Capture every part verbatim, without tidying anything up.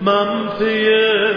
من پی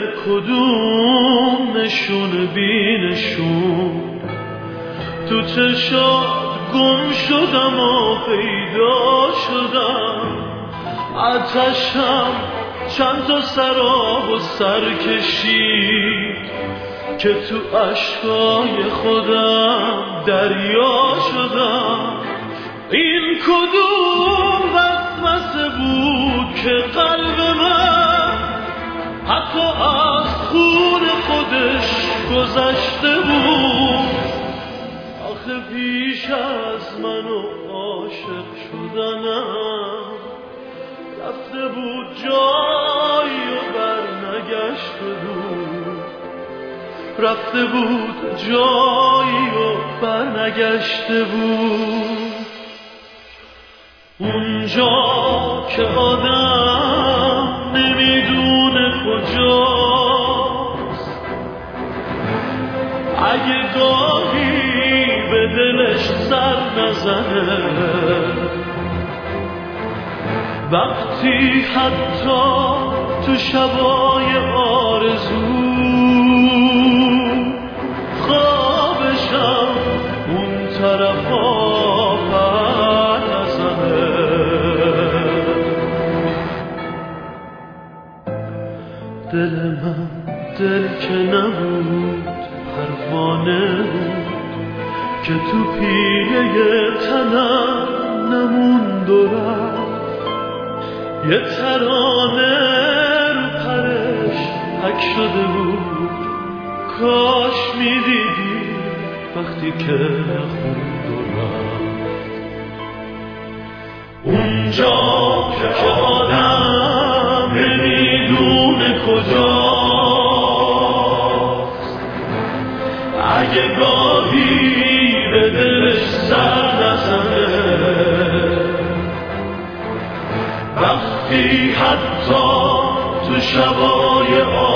کدوم نشون بی نشون تو چشات گم شدم و پیدا شدم. آتشم چند تا سراب و سر کشید که تو عشقای خودم دریا شدم. این کدوم وسوسه بود که قلب من حتی از خون خودش گذشته بود. آخه پیش از منو عاشق شدنم رفته بود جایی و بر نگشته بود، رفته بود جایی و بر نگشته بود. اونجا که آدم نمیدونه کجاست، اگه گاهی به دلش سر نزنه، وقتی حتی تو شبای آرزو خوابشم اون طرفا پر نزنه. دل من دل که نبود پروانه بود که تو پیله تنم نموند و رفت. یه ترانه رو پرش حک شده بود، کاش میدیدی وقتی که خوند و رفت. اونجا که آدم نمیدونه کجاست، اگه گاهی به دلش سر نزنه، وقتی حتی تو شبای